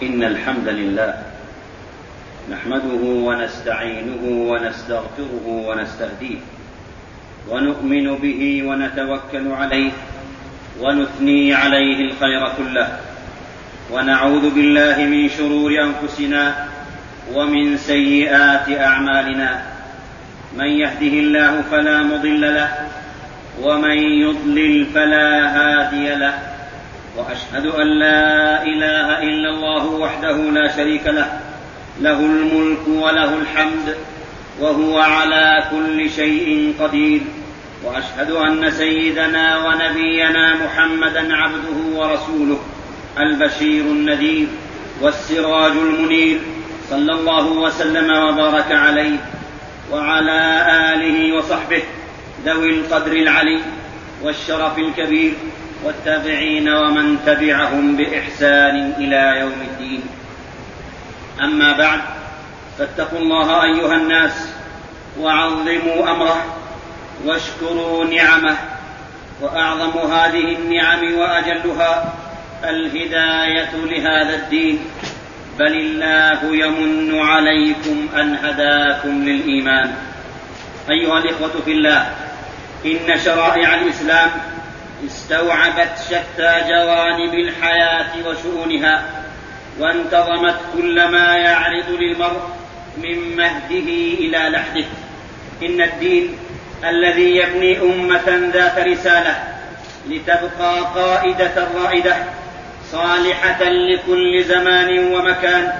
إن الحمد لله نحمده ونستعينه ونستغفره ونستهديه ونؤمن به ونتوكل عليه ونثني عليه الخير كله ونعوذ بالله من شرور أنفسنا ومن سيئات أعمالنا. من يهده الله فلا مضل له ومن يضلل فلا هادي له، وأشهد أن لا إله إلا الله وحده لا شريك له، له الملك وله الحمد وهو على كل شيء قدير. وأشهد أن سيدنا ونبينا محمدا عبده ورسوله البشير النذير والسراج المنير، صلى الله وسلم وبارك عليه وعلى آله وصحبه ذوي القدر العلي والشرف الكبير والتابعين ومن تبعهم بإحسان إلى يوم الدين. أما بعد، فاتقوا الله أيها الناس وعظموا أمره واشكروا نعمه. وأعظم هذه النعم وأجلها الهداية لهذا الدين، بل الله يمن عليكم أن هداكم للإيمان. أيها الإخوة في الله، إن شرائع الإسلام استوعبت شتى جوانب الحياة وشؤونها، وانتظمت كل ما يعرض للمرء من مهده إلى لحده. إن الدين الذي يبني أمة ذات رسالة لتبقى قائدة رائدة صالحة لكل زمان ومكان،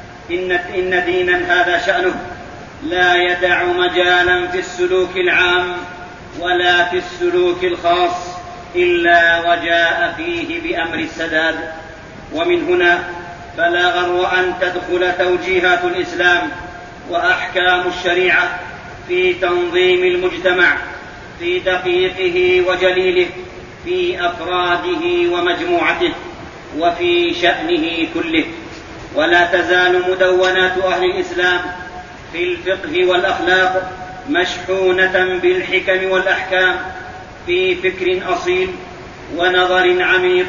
إن دينا هذا شأنه لا يدع مجالا في السلوك العام ولا في السلوك الخاص إلا وجاء فيه بأمر السداد. ومن هنا فلا غر أن تدخل توجيهات الإسلام وأحكام الشريعة في تنظيم المجتمع، في دقيقه وجليله، في أفراده ومجموعته، وفي شأنه كله. ولا تزال مدونات أهل الإسلام في الفقه والأخلاق مشحونة بالحكم والأحكام، في فكر أصيل ونظر عميق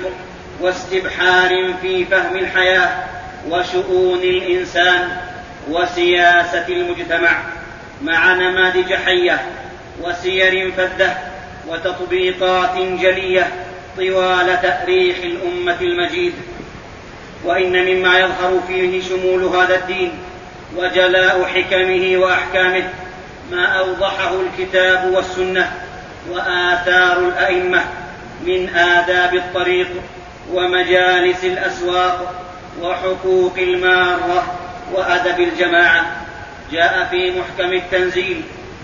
واستبحار في فهم الحياة وشؤون الإنسان وسياسة المجتمع، مع نماذج حية وسير فذة وتطبيقات جلية طوال تاريخ الأمة المجيد. وإن مما يظهر فيه شمول هذا الدين وجلاء حكمه وأحكامه ما أوضحه الكتاب والسنة وآثار الأئمة من آداب الطريق ومجالس الأسواق وحقوق المارة وأدب الجماعة. جاء في محكم التنزيل: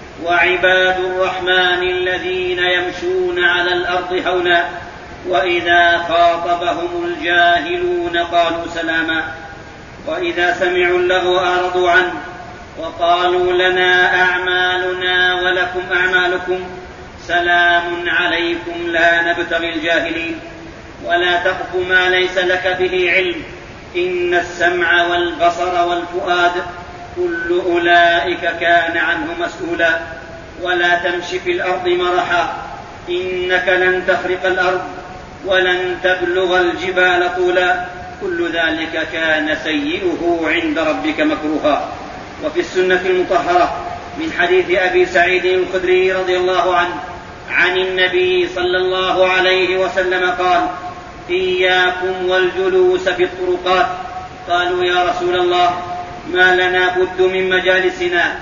وعباد الرحمن الذين يمشون على الأرض هونا وإذا خاطبهم الجاهلون قالوا سلاما وإذا سمعوا اللغو أعرضوا عنه وقالوا لنا أعمالنا ولكم أعمالكم سلام عليكم لا نبتغي الجاهلين. ولا تقف ما ليس لك به علم، إن السمع والبصر والفؤاد كل أولئك كان عنه مسؤولا. ولا تمش في الأرض مرحا، إنك لن تخرق الأرض ولن تبلغ الجبال طولا، كل ذلك كان سيئه عند ربك مكروها. وفي السنة المطهرة من حديث أبي سعيد الخدري رضي الله عنه عن النبي صلى الله عليه وسلم قال: إياكم والجلوس في الطرقات. قالوا: يا رسول الله، ما لنا بد من مجالسنا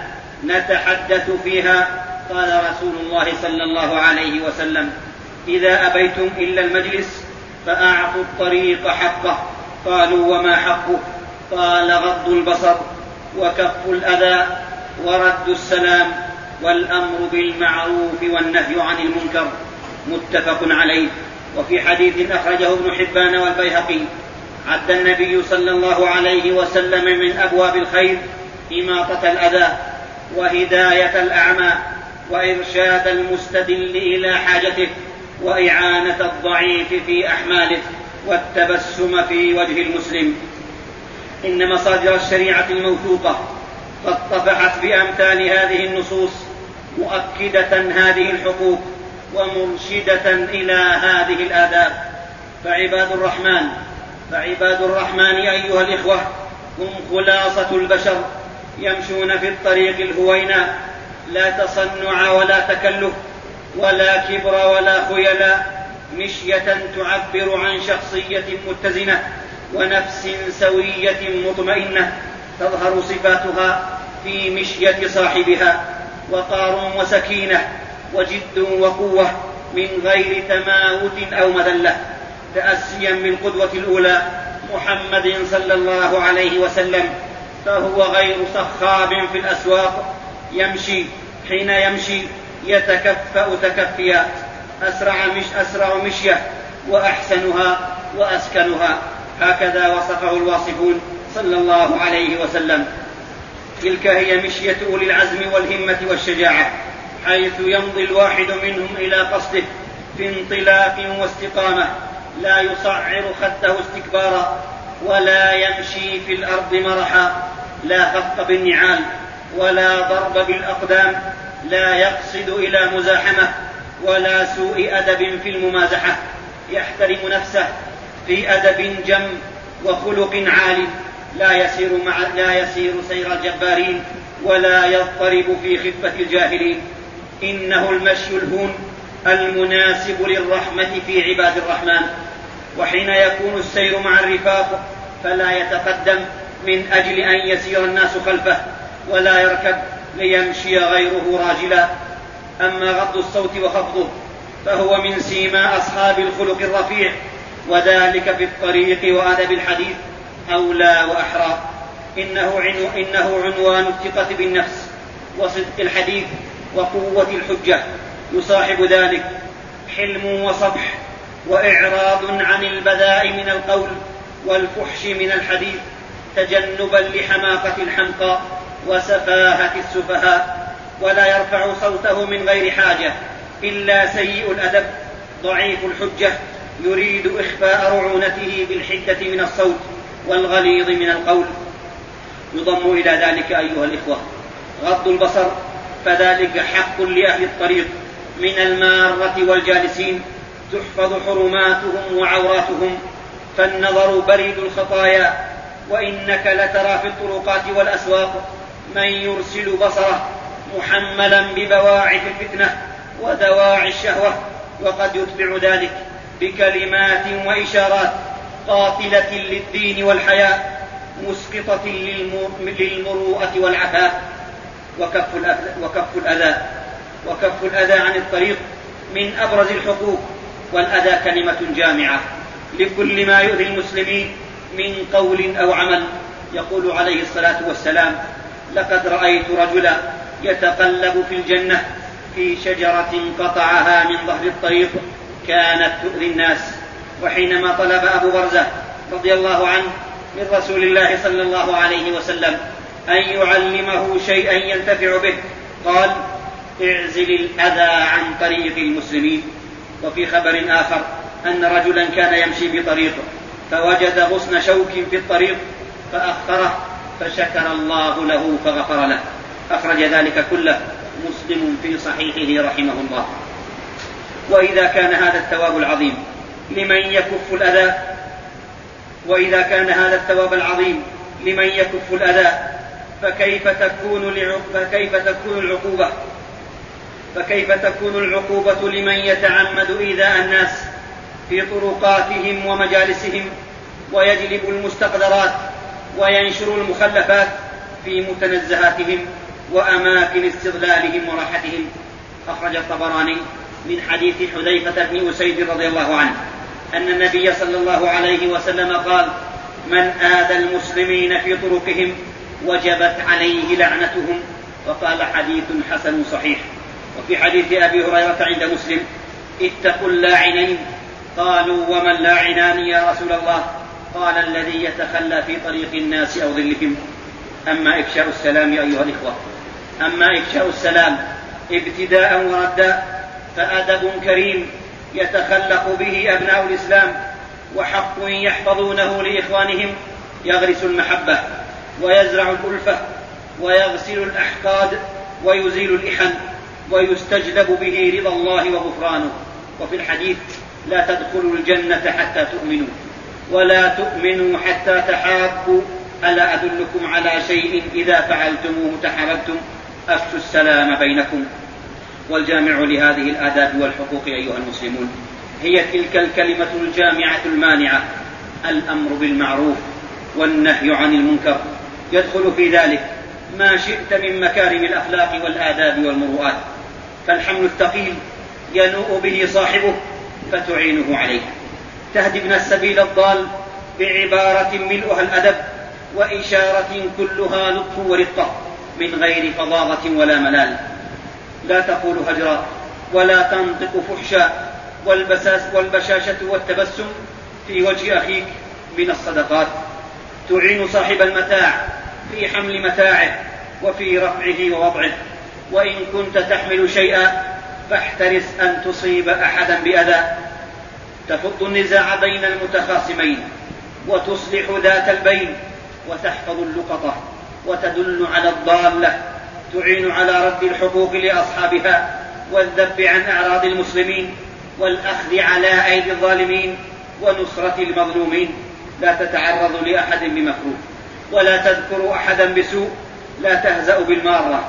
نتحدث فيها؟ قال رسول الله صلى الله عليه وسلم: إذا أبيتم إلا المجلس فأعطوا الطريق حقه. قالوا: وما حقه؟ قال: غض البصر وكف الأذى ورد السلام والأمر بالمعروف والنهي عن المنكر. متفق عليه. وفي حديث أخرجه ابن حبان والبيهقي: عد النبي صلى الله عليه وسلم من أبواب الخير إماطة الأذى وهداية الأعمى وإرشاد المستدل إلى حاجته وإعانة الضعيف في أحماله والتبسم في وجه المسلم. إن مصادر الشريعة الموثوقة قد طفحت بأمثال هذه النصوص مؤكدة هذه الحقوق ومرشدة إلى هذه الآداب. فعباد الرحمن فعباد الرحمن أيها الإخوة هم خلاصة البشر، يمشون في الطريق الهوينا، لا تصنع ولا تكلف ولا كبر ولا خيلاء، مشية تعبر عن شخصية متزنة ونفس سوية مطمئنة، تظهر صفاتها في مشية صاحبها، وقار وسكينة وجد وقوة من غير تماوت أو مذلة، تأسيا بالقدوة الأولى محمد صلى الله عليه وسلم، فهو غير صخاب في الأسواق، يمشي حين يمشي يتكفأ تكفيا، أسرع مشية وأحسنها وأسكنها، هكذا وصفه الواصفون صلى الله عليه وسلم. تلك هي مشية أولي العزم والهمة والشجاعة، حيث يمضي الواحد منهم إلى قصده في انطلاق واستقامة، لا يصعر خده استكبارا، ولا يمشي في الأرض مرحا، لا خط بالنعال ولا ضرب بالأقدام، لا يقصد إلى مزاحمة ولا سوء أدب في الممازحة، يحترم نفسه في أدب جم وخلق عال، لا يسير سير الجبارين ولا يضطرب في خفة الجاهلين. إنه المشي الهون المناسب للرحمة في عباد الرحمن. وحين يكون السير مع الرفاق فلا يتقدم من أجل أن يسير الناس خلفه، ولا يركب ليمشي غيره راجلا. أما غض الصوت وخفضه فهو من سيما أصحاب الخلق الرفيع، وذلك في الطريق وأدب الحديث أولى وأحرى. إنه عنوان الثقة بالنفس وصدق الحديث وقوة الحجة، يصاحب ذلك حلم وصفح وإعراض عن البذاء من القول والفحش من الحديث، تجنبا لحماقة الحمقى وسفاهة السفهاء، ولا يرفع صوته من غير حاجة إلا سيء الأدب ضعيف الحجة يريد إخفاء رعونته بالحدة من الصوت والغليظ من القول. يضم إلى ذلك أيها الإخوة غض البصر، فذلك حق لأهل الطريق من المارة والجالسين، تحفظ حرماتهم وعوراتهم، فالنظر بريد الخطايا. وإنك لترى في الطرقات والأسواق من يرسل بصره محملا ببواعث الفتنة ودواعي الشهوة، وقد يتبع ذلك بكلمات وإشارات قاتلة للدين والحياء، مسقطة للمروءة والعفاف. وكف الأذى عن الطريق من أبرز الحقوق، والأذى كلمة جامعة لكل ما يؤذي المسلمين من قول أو عمل. يقول عليه الصلاة والسلام: لقد رأيت رجلا يتقلب في الجنة في شجرة قطعها من ظهر الطريق كانت تؤذي الناس. وحينما طلب أبو برزة رضي الله عنه من رسول الله صلى الله عليه وسلم أن يعلمه شيئا ينتفع به، قال: اعزل الأذى عن طريق المسلمين. وفي خبر آخر أن رجلا كان يمشي بطريق فوجد غصن شوك في الطريق فأخره، فشكر الله له فغفر له. أخرج ذلك كله مسلم في صحيحه رحمه الله. وإذا كان هذا الثواب العظيم لمن يكف الأذى فكيف تكون العقوبة لمن يتعمد إيذاء الناس في طرقاتهم ومجالسهم، ويجلب المستقدرات وينشر المخلفات في متنزهاتهم وأماكن استظلالهم وراحتهم. أخرج الطبراني من حديث حذيفة بن أسيد رضي الله عنه أن النبي صلى الله عليه وسلم قال: من آذى المسلمين في طرقهم وجبت عليه لعنتهم. وقال: حديث حسن صحيح. وفي حديث أبي هريرة عند مسلم: اتقوا اللاعنين. قالوا: وما اللاعنان يا رسول الله؟ قال: الذي يتخلى في طريق الناس أو ظلهم. أما إفشاء السلام ابتداء وردا فأدب كريم يتخلق به أبناء الإسلام، وحق يحفظونه لإخوانهم، يغرس المحبة ويزرع الألفة ويغسل الأحقاد ويزيل الإحن، ويستجلب به رضا الله وغفرانه. وفي الحديث: لا تدخلوا الجنة حتى تؤمنوا. ولا تؤمنوا حتى تحابوا، ألا أدلكم على شيء إذا فعلتموه تحاببتم، أفشوا السلام بينكم. والجامع لهذه الآداب والحقوق أيها المسلمون هي تلك الكلمة الجامعة المانعة: الأمر بالمعروف والنهي عن المنكر. يدخل في ذلك ما شئت من مكارم الأخلاق والآداب والمروءات، فالحمل الثقيل ينوء به صاحبه فتعينه عليه. تهدي ابن السبيل الضال بعبارة ملؤها الأدب وإشارة كلها لطف ورقة من غير فظاظة ولا ملال. لا تقول هجرا ولا تنطق فحشا، والبشاشة والتبسم في وجه أخيك من الصدقات. تعين صاحب المتاع في حمل متاعه وفي رفعه ووضعه. وإن كنت تحمل شيئا فاحترس أن تصيب أحدا بأذى. تفض النزاع بين المتخاصمين وتصلح ذات البين وتحفظ اللقطة وتدل على الضالة. تعين على رد الحقوق لأصحابها والذب عن أعراض المسلمين والأخذ على أيدي الظالمين ونصرة المظلومين. لا تتعرض لأحد بمكروه ولا تذكر أحدا بسوء. لا تهزأ بالمارة.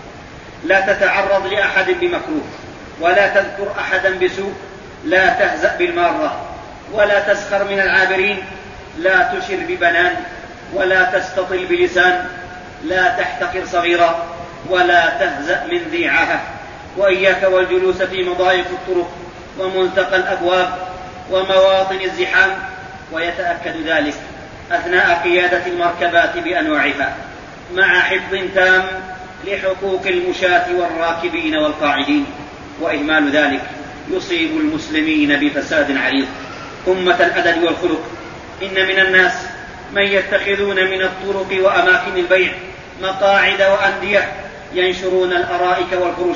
لا تتعرض لأحد بمكروه ولا تذكر أحدا بسوء. لا تهزأ بالمارة ولا تسخر من العابرين. لا تشر ببنان ولا تستطل بلسان. لا تحتقر صغيرا ولا تهزأ من ذي عاهة. وإياك والجلوس في مضايق الطرق وملتقى الأبواب ومواطن الزحام، ويتأكد ذلك أثناء قيادة المركبات بأنواعها مع حفظ تام لحقوق المشاة والراكبين والقاعدين. وإهمال ذلك يصيب المسلمين بفساد عريض. أمة الأدب والخلق، إن من الناس من يتخذون من الطرق وأماكن البيع مقاعد وأندية ينشرون الأرائك والفرش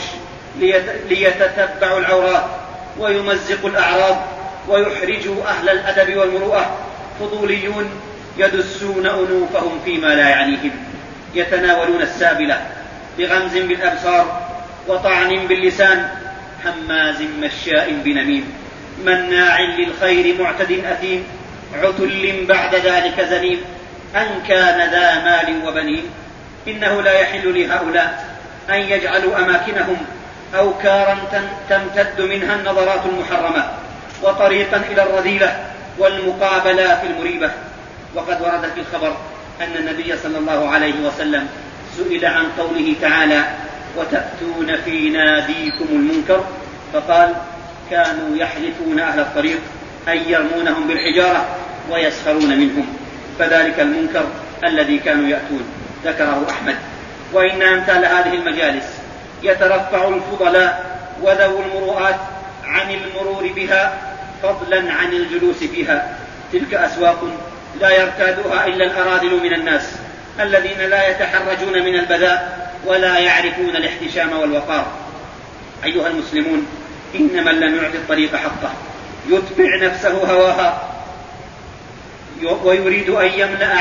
ليتتبعوا العورات ويمزقوا الأعراض ويحرجوا أهل الأدب والمروءة. فضوليون يدسون أنوفهم فيما لا يعنيهم، يتناولون السابلة بغمز بالأبصار وطعن باللسان، هماز مشاء بنميم، مناع للخير معتد أثيم، عتل بعد ذلك زنيم، أن كان ذا مال وبنين. إنه لا يحل لهؤلاء أن يجعلوا أماكنهم أوكارا تمتد منها النظرات المحرمة وطريقا إلى الرذيلة والمقابلات المريبة. وقد ورد في الخبر أن النبي صلى الله عليه وسلم سئل عن قوله تعالى: وتأتون في ناديكم المنكر، فقال: كانوا يحلفون أهل الطريق أن يرمونهم بالحجارة ويسخرون منهم، فذلك المنكر الذي كانوا يأتون. ذكره أحمد. وإن أمثال هذه المجالس يترفع الفضلاء وذو المروءات عن المرور بها فضلا عن الجلوس فيها. تلك أسواق لا يرتادها إلا الأراذل من الناس الذين لا يتحرجون من البذاء ولا يعرفون الاحتشام والوقار. أيها المسلمون، إن من لم يعطي الطريق حقه يتبع نفسه هواها ويريد أن يملأ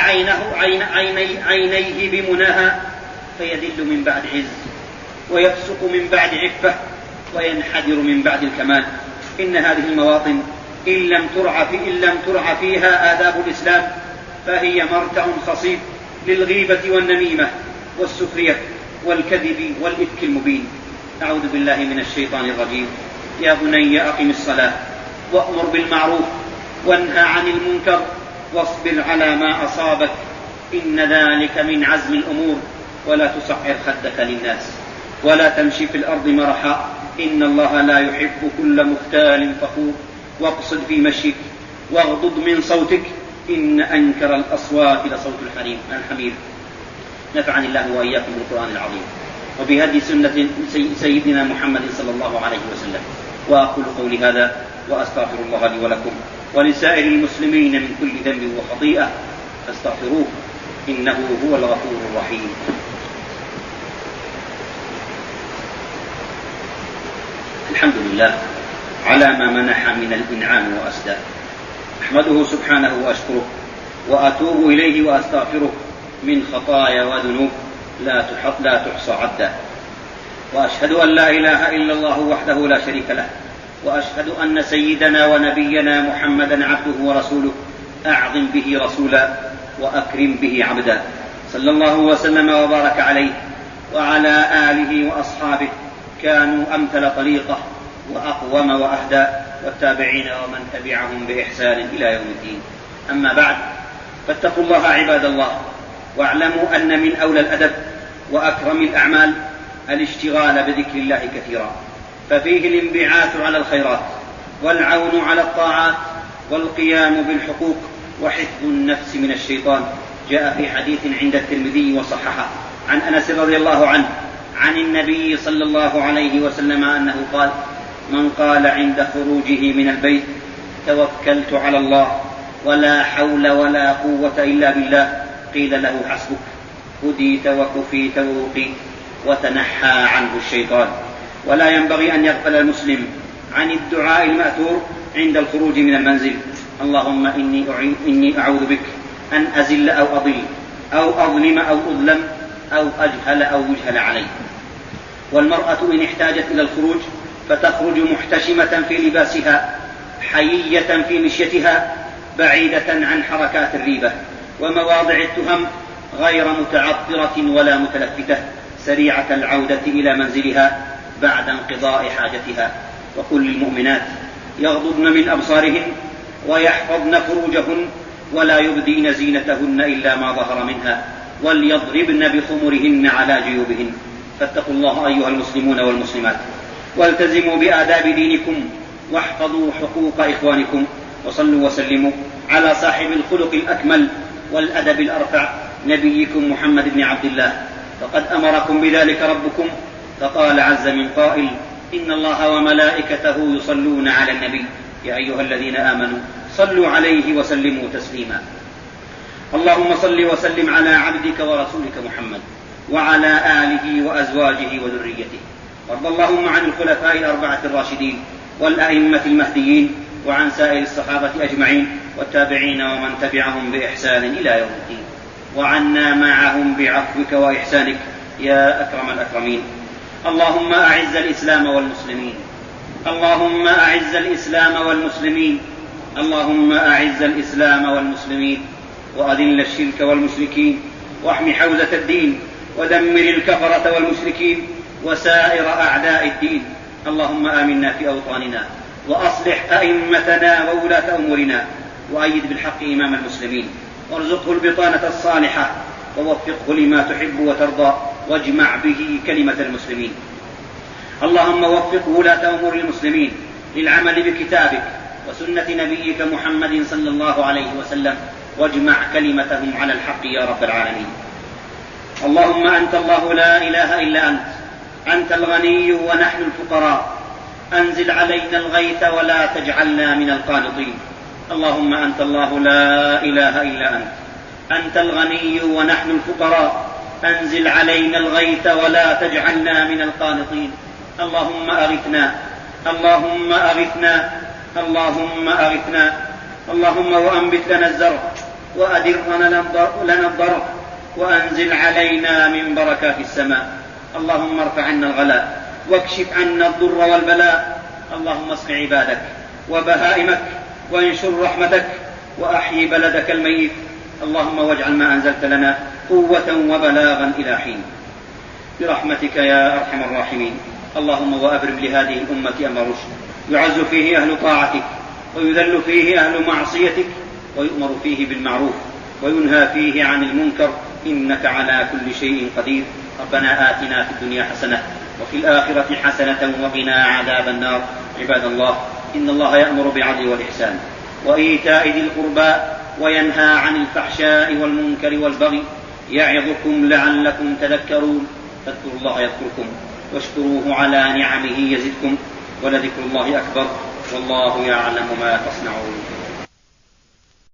عينيه بمناها فيذل من بعد عز ويفسق من بعد عفة وينحدر من بعد الكمال. إن هذه المواطن إن لم ترعى فيها آداب الإسلام فهي مرتع خصيب للغيبة والنميمة والسخرية والكذب والإفك المبين. أعوذ بالله من الشيطان الرجيم. يا بني أقم الصلاة وأمر بالمعروف وانهى عن المنكر واصبر على ما أصابك إن ذلك من عزم الأمور. ولا تصعر خدك للناس ولا تمشي في الأرض مرحا إن الله لا يحب كل مختال فخور. واقصد في مشيك واغضض من صوتك إن أنكر الأصوات لصوت الحمير. نفعني الله وإياكم بالقرآن العظيم وبهدي سنة سيدنا محمد صلى الله عليه وسلم. وأقول قولي هذا وأستغفر الله لي ولكم ولسائر المسلمين من كل ذنب وخطيئة فاستغفروه إنه هو الغفور الرحيم. الحمد لله على ما منح من الإنعام وأسدى. أحمده سبحانه وأشكره وأتوب إليه وأستغفره من خطايا وذنوب لا تحصى عدا. وأشهد أن لا إله إلا الله وحده لا شريك له، وأشهد أن سيدنا ونبينا محمدا عبده ورسوله أعظم به رسولا وأكرم به عبدا. صلى الله وسلم وبارك عليه وعلى آله وأصحابه، كانوا أمثل طريقة وأقوم وأهدى، والتابعين ومن تبعهم بإحسان إلى يوم الدين. أما بعد، فاتقوا الله عباد الله، واعلموا أن من أولى الأدب وأكرم الأعمال الاشتغال بذكر الله كثيرا، ففيه الانبعاث على الخيرات والعون على الطاعات والقيام بالحقوق وحفظ النفس من الشيطان. جاء في حديث عند الترمذي وصححه عن أنس رضي الله عنه عن النبي صلى الله عليه وسلم أنه قال: من قال عند خروجه من البيت: توكلت على الله ولا حول ولا قوة إلا بالله، قيل له: حسبك، هديت وكفيت ووقيت وتنحى عنه الشيطان. ولا ينبغي أن يغفل المسلم عن الدعاء المأثور عند الخروج من المنزل: اللهم إني أعوذ بك أن أزل أو أضل أو أظلم أو أظلم أو أجهل أو يجهل علي. والمرأة إن احتاجت إلى الخروج فتخرج محتشمة في لباسها، حيية في مشيتها، بعيدة عن حركات الريبة ومواضع التهم، غير متعطرة ولا متلفتة، سريعة العودة إلى منزلها بعد انقضاء حاجتها. وكل المؤمنات يغضضن من أبصارهن ويحفظن فروجهن ولا يبدين زينتهن إلا ما ظهر منها، وليضربن بخمرهن على جيوبهن. فاتقوا الله أيها المسلمون والمسلمات، والتزموا بآداب دينكم، واحفظوا حقوق إخوانكم، وصلوا وسلموا على صاحب الخلق الأكمل والأدب الأرفع، نبيكم محمد بن عبد الله. فقد أمركم بذلك ربكم، فقال عز من قائل: إن الله وملائكته يصلون على النبي، يا أيها الذين آمنوا صلوا عليه وسلموا تسليما. اللهم صل وسلم على عبدك ورسولك محمد وعلى آله وأزواجه وذريته، وارض اللهم عن الخلفاء الأربعة الراشدين والأئمة المهديين، وعن سائر الصحابة أجمعين والتابعين ومن تبعهم بإحسان إلى يوم الدين، وعنا معهم بعفوك وإحسانك يا أكرم الأكرمين. اللهم أعز الإسلام والمسلمين، اللهم أعز الإسلام والمسلمين، اللهم أعز الإسلام والمسلمين، وأذل الشرك والمشركين، واحم حوزة الدين، ودمر الكفرة والمشركين وسائر أعداء الدين. اللهم آمنا في أوطاننا، وأصلح أئمتنا وولاة أمورنا، وأيد بالحق إمام المسلمين، وارزقه البطانة الصالحة، ووفقه لما تحب وترضى، واجمع به كلمة المسلمين. اللهم وفق ولاة أمور المسلمين للعمل بكتابك وسنة نبيك محمد صلى الله عليه وسلم، واجمع كلمتهم على الحق يا رب العالمين. اللهم أنت الله لا إله إلا أنت، أنت الغني ونحن الفقراء، أنزل علينا الغيث ولا تجعلنا من القانطين. اللهم أنت الله لا إله إلا أنت، أنت الغني ونحن الفقراء، أنزل علينا الغيث ولا تجعلنا من القانطين. اللهم أغثنا، اللهم أغثنا، اللهم أغثنا. اللهم وأنبت لنا الزرع، وأدر لنا الضرع، وأنزل علينا من بركات السماء. اللهم ارفع عنا الغلاء، واكشف عنا الضر والبلاء. اللهم اسق عبادك وبهائمك، وانشر رحمتك، وأحيي بلدك الميت. اللهم واجعل ما أنزلت لنا قوة وبلاغا إلى حين، برحمتك يا أرحم الراحمين. اللهم وأبرم لهذه الأمة أمر رشد، يعز فيه أهل طاعتك، ويذل فيه أهل معصيتك، ويؤمر فيه بالمعروف، وينهى فيه عن المنكر، إنك على كل شيء قدير. ربنا آتنا في الدنيا حسنة وفي الآخرة حسنة وقنا عذاب النار. عباد الله، إن الله يأمر بالعدل والإحسان وإيتاء ذي القربى، وينهى عن الفحشاء والمنكر والبغي، يعظكم لعلكم تذكرون. فاذكروا الله يذكركم، واشكروه على نعمه يزدكم، ولذكر الله أكبر، والله يعلم ما تصنعون.